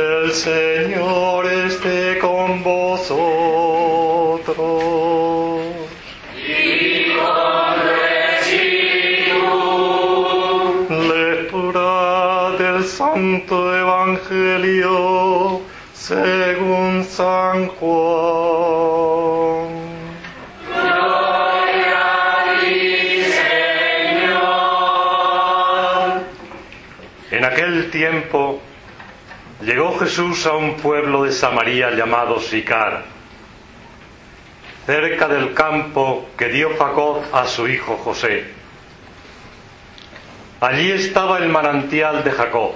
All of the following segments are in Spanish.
El Señor esté con vosotros. Y con tu espíritu. Lectura del Santo Evangelio según San Juan. Gloria a ti, Señor. En aquel tiempo llegó Jesús a un pueblo de Samaria llamado Sicar, cerca del campo que dio Jacob a su hijo José. Allí estaba el manantial de Jacob.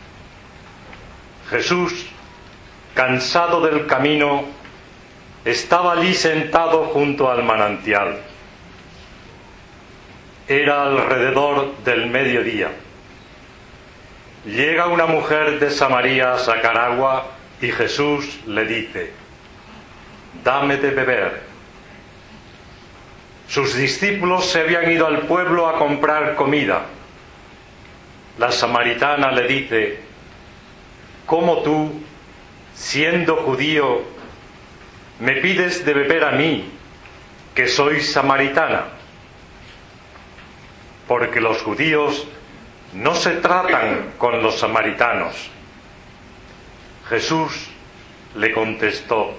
Jesús, cansado del camino, estaba allí sentado junto al manantial. Era alrededor del mediodía. Llega una mujer de Samaria a sacar agua y Jesús le dice: «Dame de beber». Sus discípulos se habían ido al pueblo a comprar comida. La samaritana le dice: «¿Cómo tú, siendo judío, me pides de beber a mí, que soy samaritana?» Porque los judíos no se tratan con los samaritanos. Jesús le contestó: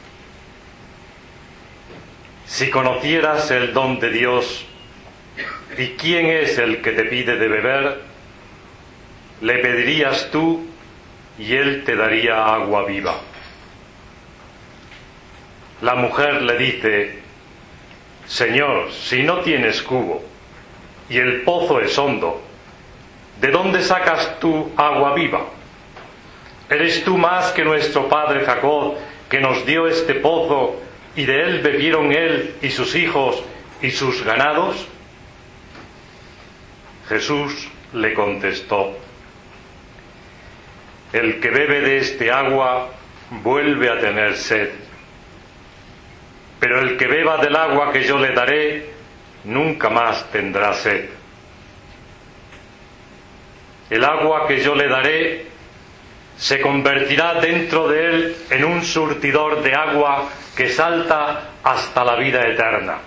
«Si conocieras el don de Dios y quién es el que te pide de beber, le pedirías tú y él te daría agua viva». La mujer le dice: «Señor, si no tienes cubo y el pozo es hondo, ¿de dónde sacas tú agua viva? ¿Eres tú más que nuestro padre Jacob, que nos dio este pozo y de él bebieron él y sus hijos y sus ganados?» Jesús le contestó: «El que bebe de este agua vuelve a tener sed, pero el que beba del agua que yo le daré nunca más tendrá sed. El agua que yo le daré se convertirá dentro de él en un surtidor de agua que salta hasta la vida eterna».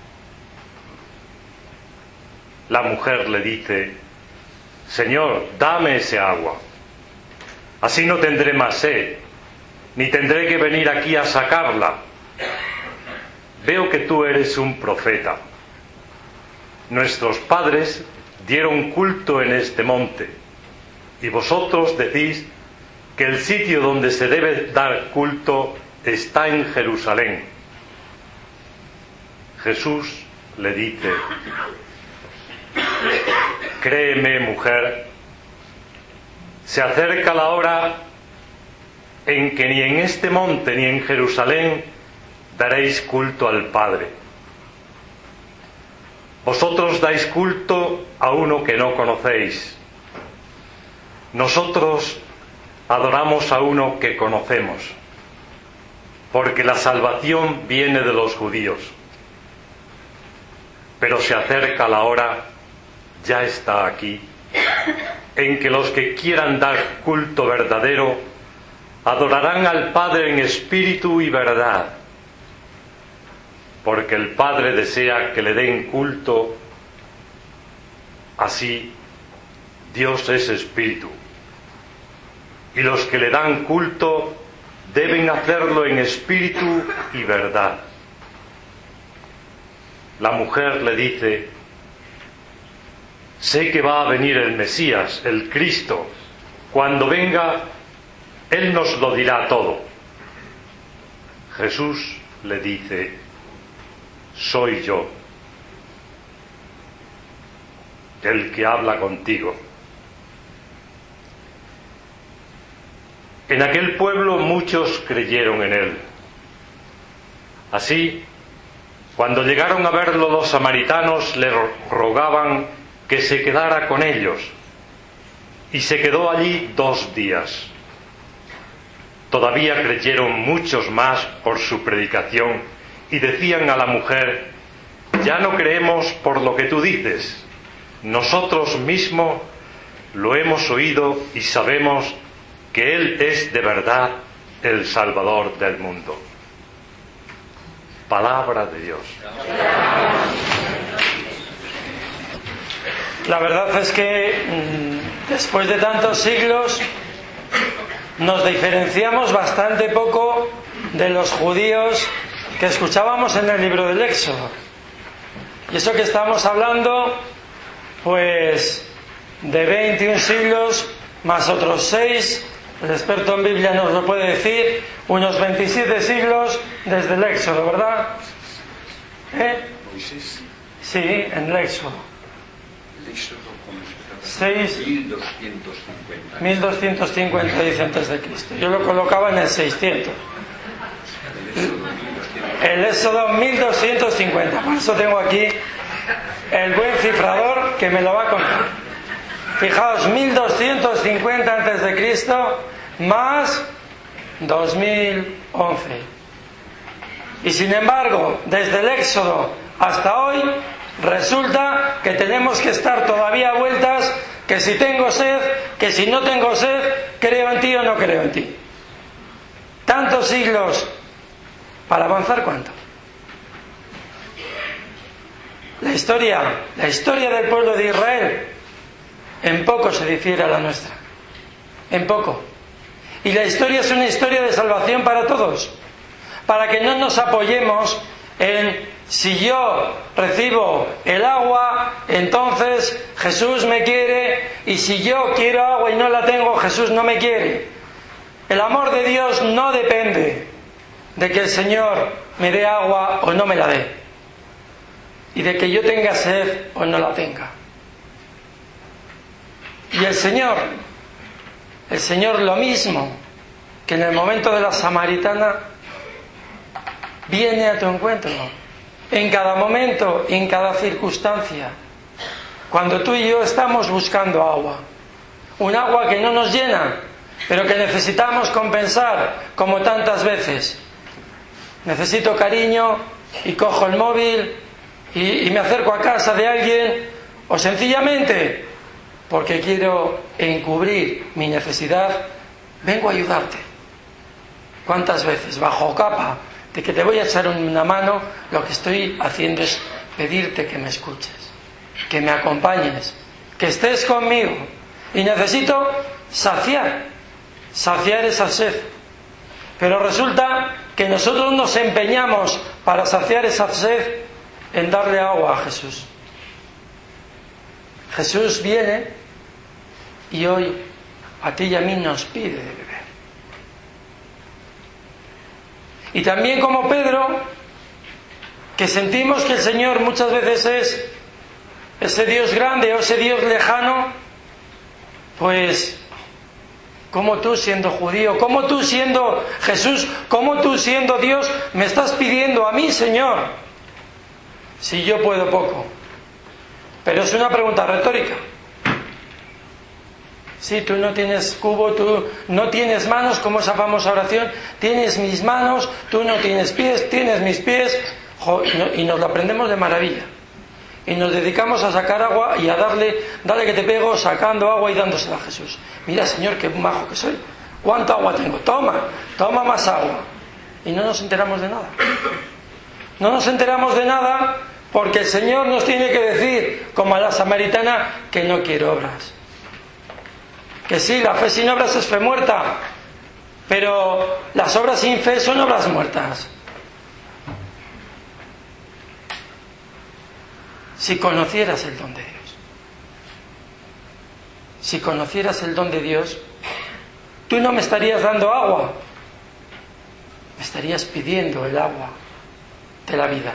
La mujer le dice: «Señor, dame ese agua. Así no tendré más sed, ni tendré que venir aquí a sacarla. Veo que tú eres un profeta. Nuestros padres dieron culto en este monte, y vosotros decís que el sitio donde se debe dar culto está en Jerusalén». Jesús le dice: «Créeme, mujer, se acerca la hora en que ni en este monte ni en Jerusalén daréis culto al Padre. Vosotros dais culto a uno que no conocéis. Nosotros adoramos a uno que conocemos, porque la salvación viene de los judíos. Pero se acerca la hora, ya está aquí, en que los que quieran dar culto verdadero adorarán al Padre en espíritu y verdad, porque el Padre desea que le den culto. Así, Dios es espíritu, y los que le dan culto deben hacerlo en espíritu y verdad». La mujer le dice: «Sé que va a venir el Mesías, el Cristo. Cuando venga, Él nos lo dirá todo». Jesús le dice: «Soy yo, el que habla contigo». En aquel pueblo muchos creyeron en él. Así, cuando llegaron a verlo los samaritanos, le rogaban que se quedara con ellos, y se quedó allí 2 días. Todavía creyeron muchos más por su predicación, y decían a la mujer: «Ya no creemos por lo que tú dices. Nosotros mismos lo hemos oído y sabemos que Él es de verdad el Salvador del mundo. Palabra de Dios. La verdad es que después de tantos siglos nos diferenciamos bastante poco de los judíos que escuchábamos en el libro del Éxodo. Y eso que estamos hablando, pues, de 21 siglos más otros 6, el experto en Biblia nos lo puede decir, unos 27 siglos desde el Éxodo, ¿verdad? Sí, en el Éxodo. 1250 dice antes de Cristo. Yo lo colocaba en el 600. El Éxodo 1250. Por eso tengo aquí el buen cifrador que me lo va a contar. Fijaos, 1250 antes de Cristo más 2011. Y sin embargo, desde el Éxodo hasta hoy, resulta que tenemos que estar todavía a vueltas, que si tengo sed, que si no tengo sed, creo en ti o no creo en ti. Tantos siglos, ¿para avanzar cuánto? La historia del pueblo de Israel en poco se difiere a la nuestra. En poco. Y la historia es una historia de salvación para todos. Para que no nos apoyemos en si yo recibo el agua, entonces Jesús me quiere, y si yo quiero agua y no la tengo, Jesús no me quiere. El amor de Dios no depende de que el Señor me dé agua o no me la dé, y de que yo tenga sed o no la tenga. Y el Señor lo mismo que en el momento de la samaritana, viene a tu encuentro. En cada momento, en cada circunstancia, cuando tú y yo estamos buscando agua, un agua que no nos llena, pero que necesitamos compensar, como tantas veces. Necesito cariño y cojo el móvil y me acerco a casa de alguien, o sencillamente porque quiero encubrir mi necesidad, vengo a ayudarte. ¿Cuántas veces bajo capa de que te voy a echar una mano, lo que estoy haciendo es pedirte que me escuches, que me acompañes, que estés conmigo? Y necesito saciar esa sed. Pero resulta que nosotros nos empeñamos para saciar esa sed en darle agua a Jesús. Jesús viene y hoy a ti y a mí nos pide de beber. Y también como Pedro, que sentimos que el Señor muchas veces es ese Dios grande o ese Dios lejano, pues como tú siendo judío, como tú siendo Jesús, como tú siendo Dios, me estás pidiendo a mí, Señor, si yo puedo poco. Pero es una pregunta retórica. Si tú no tienes cubo, tú no tienes manos, como esa famosa oración, tienes mis manos, tú no tienes pies, tienes mis pies, y nos lo aprendemos de maravilla. Y nos dedicamos a sacar agua y a dale que te pego, sacando agua y dándosela a Jesús. Mira, Señor, qué majo que soy. ¿Cuánta agua tengo? Toma más agua. Y no nos enteramos de nada. No nos enteramos de nada porque el Señor nos tiene que decir, como a la samaritana, que no quiere obras. Que sí, la fe sin obras es fe muerta, pero las obras sin fe son obras muertas. Si conocieras el don de Dios, si conocieras el don de Dios, tú no me estarías dando agua, me estarías pidiendo el agua de la vida.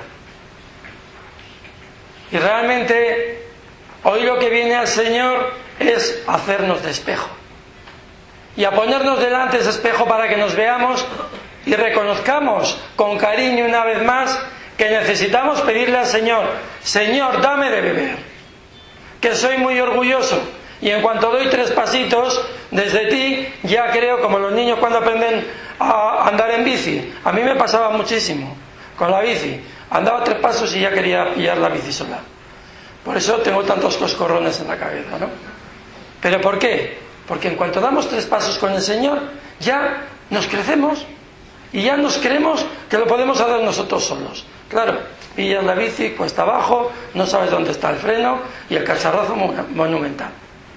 Y realmente hoy lo que viene al Señor es hacernos de espejo y a ponernos delante de ese espejo para que nos veamos y reconozcamos con cariño una vez más que necesitamos pedirle al Señor: Señor, dame de beber, que soy muy orgulloso y en cuanto doy 3 pasitos desde ti ya creo, como los niños cuando aprenden a andar en bici. A mí me pasaba muchísimo con la bici, andaba 3 pasos y ya quería pillar la bici sola. Por eso tengo tantos coscorrones en la cabeza, ¿no? ¿Pero por qué? Porque en cuanto damos 3 pasos con el Señor, ya nos crecemos y ya nos creemos que lo podemos hacer nosotros solos. Claro, pillas la bici, cuesta abajo, no sabes dónde está el freno y el cacharrazo monumental.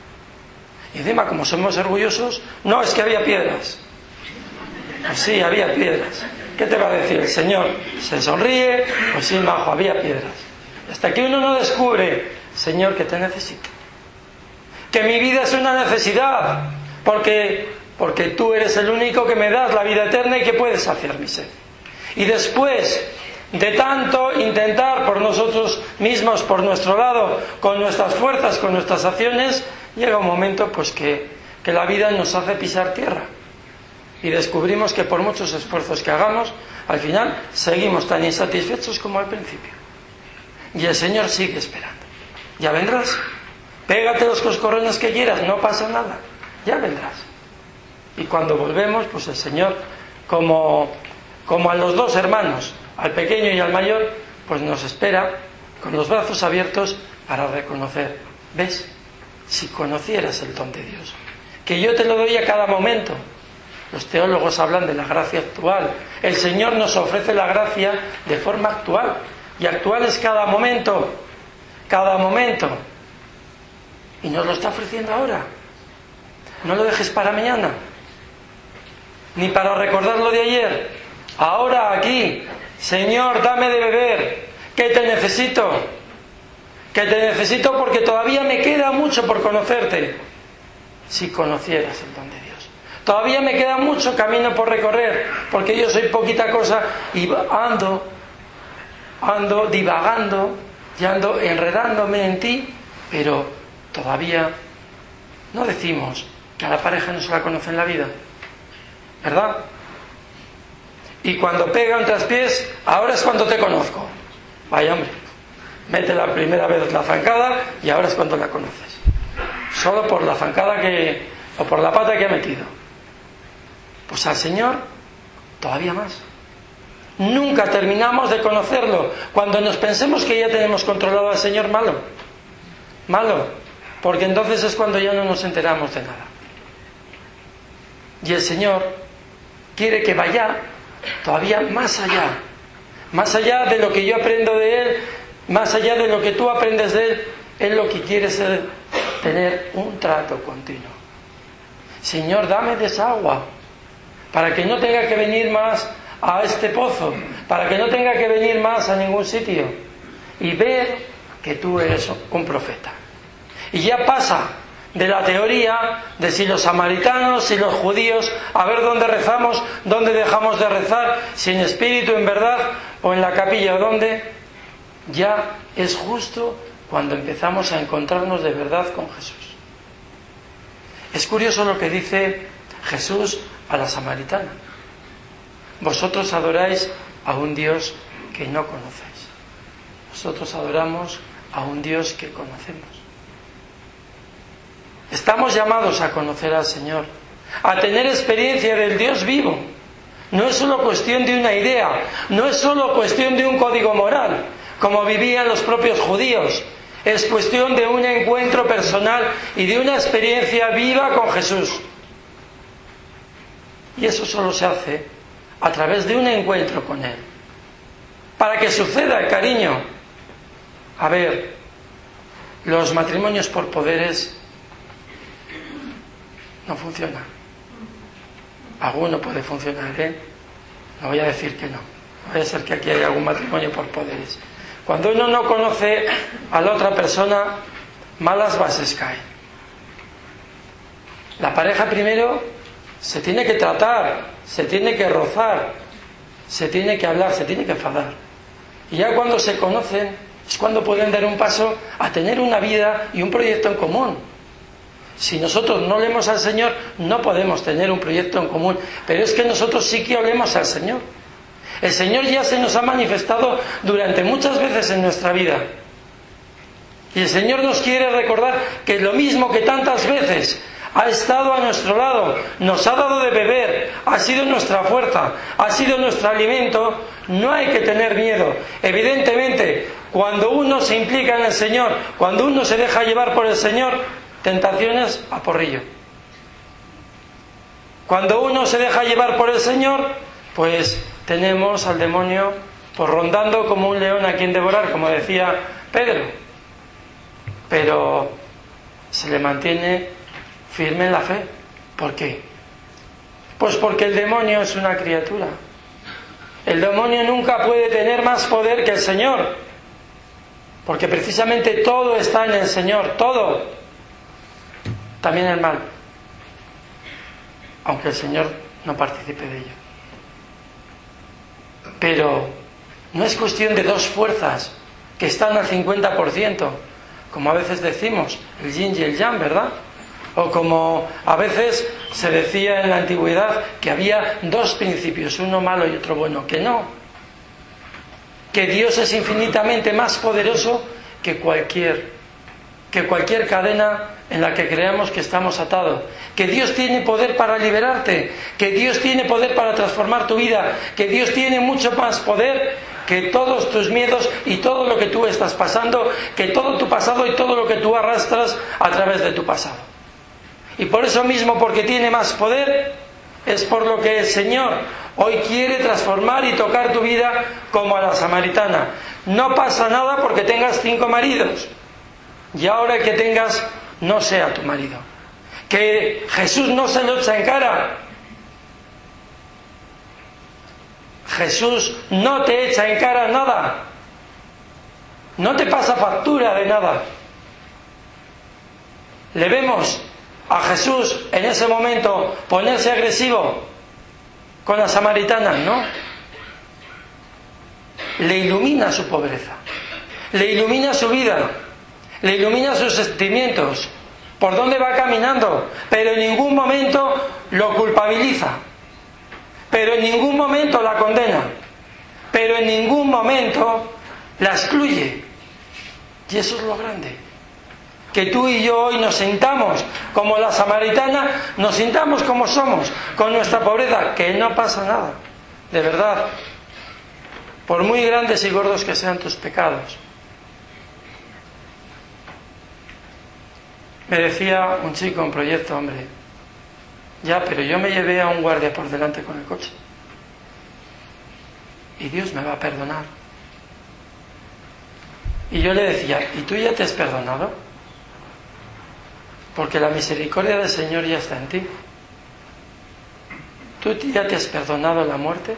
Y encima, como somos orgullosos, no, es que había piedras. Pues sí, había piedras. ¿Qué te va a decir el Señor? Se sonríe, pues sí, majo, había piedras. Hasta que uno no descubre, Señor, que te necesito. Que mi vida es una necesidad, porque tú eres el único que me das la vida eterna y que puedes saciar mi sed. Y después de tanto intentar por nosotros mismos, por nuestro lado, con nuestras fuerzas, con nuestras acciones, llega un momento pues que la vida nos hace pisar tierra. Y descubrimos que por muchos esfuerzos que hagamos, al final seguimos tan insatisfechos como al principio. Y el Señor sigue esperando. Ya vendrás. Pégate los coscorrones que quieras, no pasa nada. Ya vendrás. Y cuando volvemos, pues el Señor, como a los 2 hermanos, al pequeño y al mayor, pues nos espera con los brazos abiertos para reconocer. ¿Ves? Si conocieras el don de Dios, que yo te lo doy a cada momento. Los teólogos hablan de la gracia actual. El Señor nos ofrece la gracia de forma actual. Y actual es cada momento. Cada momento. Y nos lo está ofreciendo ahora. No lo dejes para mañana. Ni para recordarlo de ayer. Ahora, aquí. Señor, dame de beber. Que te necesito. Que te necesito porque todavía me queda mucho por conocerte. Si conocieras el don de Dios. Todavía me queda mucho camino por recorrer, porque yo soy poquita cosa y ando divagando y ando enredándome en ti, pero todavía no decimos que a la pareja no se la conoce en la vida, ¿verdad? Y cuando pega un traspiés, ahora es cuando te conozco. Vaya hombre, mete la primera vez la zancada y ahora es cuando la conoces. Solo por la zancada o por la pata que ha metido. Pues al Señor, todavía más. Nunca terminamos de conocerlo. Cuando nos pensemos que ya tenemos controlado al Señor, malo. Porque entonces es cuando ya no nos enteramos de nada. Y el Señor quiere que vaya todavía más allá. Más allá de lo que yo aprendo de Él, más allá de lo que tú aprendes de Él. Él lo que quiere es tener un trato continuo. Señor, dame de esa agua, para que no tenga que venir más a este pozo, para que no tenga que venir más a ningún sitio, y ver que tú eres un profeta. Y ya pasa de la teoría de si los samaritanos, si los judíos, a ver dónde rezamos, dónde dejamos de rezar, si en espíritu, en verdad, o en la capilla, o dónde. Ya es justo cuando empezamos a encontrarnos de verdad con Jesús. Es curioso lo que dice Jesús a la samaritana. Vosotros adoráis a un Dios que no conocéis. Nosotros adoramos a un Dios que conocemos. Estamos llamados a conocer al Señor, a tener experiencia del Dios vivo. No es solo cuestión de una idea, no es solo cuestión de un código moral, como vivían los propios judíos. Es cuestión de un encuentro personal y de una experiencia viva con Jesús. Y eso solo se hace a través de un encuentro con Él. Para que suceda, cariño. A ver, los matrimonios por poderes no funcionan. Alguno puede funcionar, ¿eh? No voy a decir que no. Puede ser que aquí haya algún matrimonio por poderes. Cuando uno no conoce a la otra persona, malas bases caen. La pareja primero se tiene que tratar, se tiene que rozar, se tiene que hablar, se tiene que enfadar. Y ya cuando se conocen es cuando pueden dar un paso a tener una vida y un proyecto en común. Si nosotros no olemos al Señor, no podemos tener un proyecto en común. Pero es que nosotros sí que olemos al Señor. El Señor ya se nos ha manifestado durante muchas veces en nuestra vida. Y el Señor nos quiere recordar que lo mismo que tantas veces ha estado a nuestro lado, nos ha dado de beber, ha sido nuestra fuerza, ha sido nuestro alimento, no hay que tener miedo. Evidentemente, cuando uno se implica en el Señor, cuando uno se deja llevar por el Señor, tentaciones a porrillo. Cuando uno se deja llevar por el Señor, pues tenemos al demonio pues rondando como un león a quien devorar, como decía Pedro. Pero se le mantiene firme en la fe. ¿Por qué? Pues porque el demonio es una criatura. El demonio nunca puede tener más poder que el Señor, porque precisamente todo está en el Señor, todo, también el mal, aunque el Señor no participe de ello. Pero no es cuestión de dos fuerzas que están al 50%, como a veces decimos, el yin y el yang, ¿verdad? O como a veces se decía en la antigüedad que había dos principios, uno malo y otro bueno. Que no, que Dios es infinitamente más poderoso que cualquier cadena en la que creamos que estamos atados, que Dios tiene poder para liberarte, que Dios tiene poder para transformar tu vida, que Dios tiene mucho más poder que todos tus miedos y todo lo que tú estás pasando, que todo tu pasado y todo lo que tú arrastras a través de tu pasado. Y por eso mismo, porque tiene más poder, es por lo que el Señor hoy quiere transformar y tocar tu vida como a la samaritana. No pasa nada porque tengas 5 maridos y ahora el que tengas no sea tu marido. Que Jesús no se lo echa en cara. Jesús no te echa en cara nada. No te pasa factura de nada. Le vemos a Jesús en ese momento ponerse agresivo con la samaritana, ¿no? Le ilumina su pobreza, le ilumina su vida, le ilumina sus sentimientos, por dónde va caminando, pero en ningún momento lo culpabiliza, pero en ningún momento la condena, pero en ningún momento la excluye. Y eso es lo grande. Que tú y yo hoy nos sintamos como la samaritana, nos sintamos como somos, con nuestra pobreza, que no pasa nada, de verdad, por muy grandes y gordos que sean tus pecados. Me decía un chico en proyecto, hombre, ya, pero yo me llevé a un guardia por delante con el coche y Dios me va a perdonar. Y yo le decía, ¿y tú ya te has perdonado? Porque la misericordia del Señor ya está en ti. ¿Tú ya te has perdonado la muerte?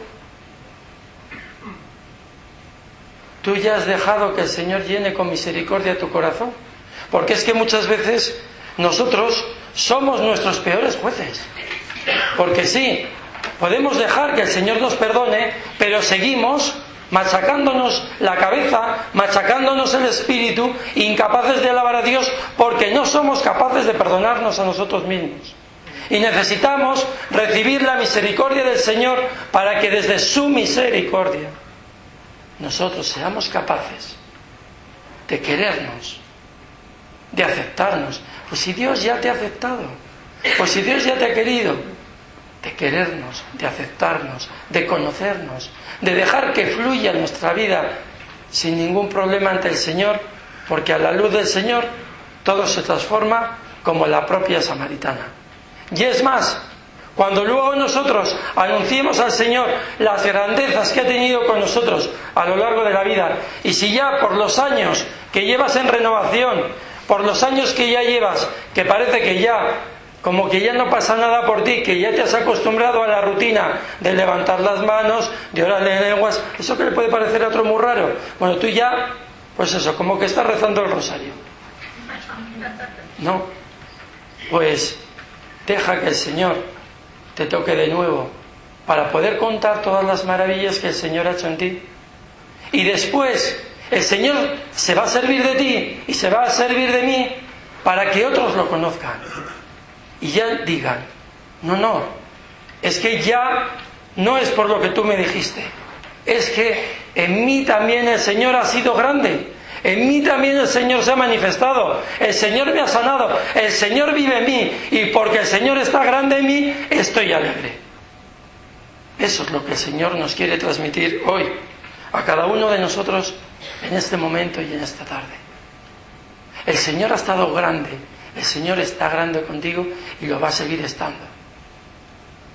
¿Tú ya has dejado que el Señor llene con misericordia tu corazón? Porque es que muchas veces nosotros somos nuestros peores jueces. Porque sí, podemos dejar que el Señor nos perdone, pero seguimos machacándonos la cabeza, machacándonos el espíritu, incapaces de alabar a Dios porque no somos capaces de perdonarnos a nosotros mismos. Y necesitamos recibir la misericordia del Señor para que desde su misericordia nosotros seamos capaces de querernos, de aceptarnos. Pues si Dios ya te ha aceptado, pues si Dios ya te ha querido, de querernos, de aceptarnos, de conocernos, de dejar que fluya nuestra vida sin ningún problema ante el Señor, porque a la luz del Señor todo se transforma como la propia samaritana. Y es más, cuando luego nosotros anunciemos al Señor las grandezas que ha tenido con nosotros a lo largo de la vida, y si ya por los años que llevas en renovación, por los años que ya llevas, que parece que ya como que ya no pasa nada por ti, que ya te has acostumbrado a la rutina de levantar las manos, de orar en lenguas, eso que le puede parecer a otro muy raro. Bueno, tú ya, pues eso, como que estás rezando el rosario. No, pues deja que el Señor te toque de nuevo para poder contar todas las maravillas que el Señor ha hecho en ti. Y después el Señor se va a servir de ti y se va a servir de mí para que otros lo conozcan. Y ya digan, no, es que ya no es por lo que tú me dijiste, es que en mí también el Señor ha sido grande, en mí también el Señor se ha manifestado, el Señor me ha sanado, el Señor vive en mí, y porque el Señor está grande en mí, estoy alegre. Eso es lo que el Señor nos quiere transmitir hoy a cada uno de nosotros en este momento y en esta tarde. El Señor ha estado grande, el Señor está grande contigo y lo va a seguir estando.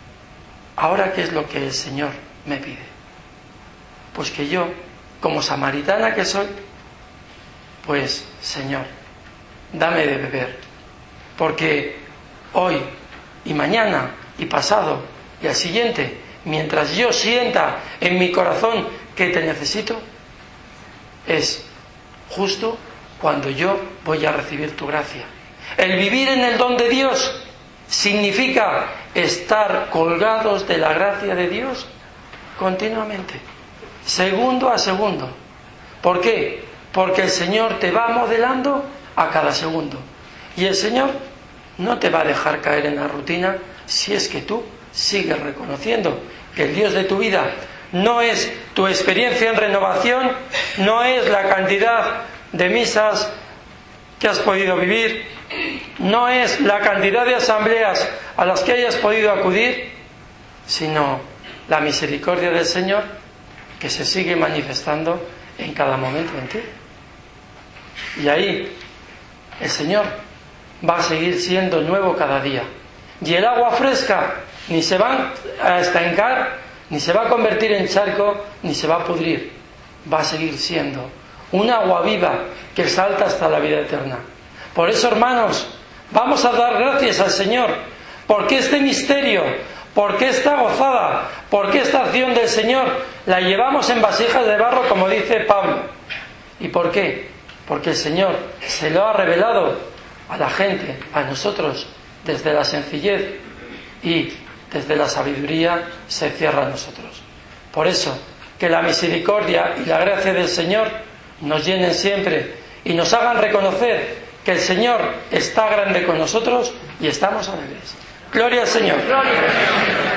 ahora ¿qué es lo que el Señor me pide? Pues que yo, como samaritana que soy, pues Señor, dame de beber, porque hoy y mañana y pasado y al siguiente, mientras yo sienta en mi corazón que te necesito, es justo cuando yo voy a recibir tu gracia. El vivir en el don de Dios significa estar colgados de la gracia de Dios continuamente, segundo a segundo. ¿Por qué? Porque el Señor te va modelando a cada segundo. Y el Señor no te va a dejar caer en la rutina si es que tú sigues reconociendo que el Dios de tu vida no es tu experiencia en renovación, no es la cantidad de misas que has podido vivir, no es la cantidad de asambleas a las que hayas podido acudir, sino la misericordia del Señor que se sigue manifestando en cada momento en ti. Y ahí el Señor va a seguir siendo nuevo cada día. Y el agua fresca ni se va a estancar, ni se va a convertir en charco, ni se va a pudrir. Va a seguir siendo un agua viva que salta hasta la vida eterna. Por eso, hermanos, vamos a dar gracias al Señor, porque este misterio, porque esta gozada, porque esta acción del Señor la llevamos en vasijas de barro, como dice Pablo. ¿Y por qué? Porque el Señor se lo ha revelado a la gente, a nosotros, desde la sencillez, y desde la sabiduría se cierra a nosotros. Por eso, que la misericordia y la gracia del Señor nos llenen siempre y nos hagan reconocer que el Señor está grande con nosotros y estamos alegres. Gloria al Señor. Gloria.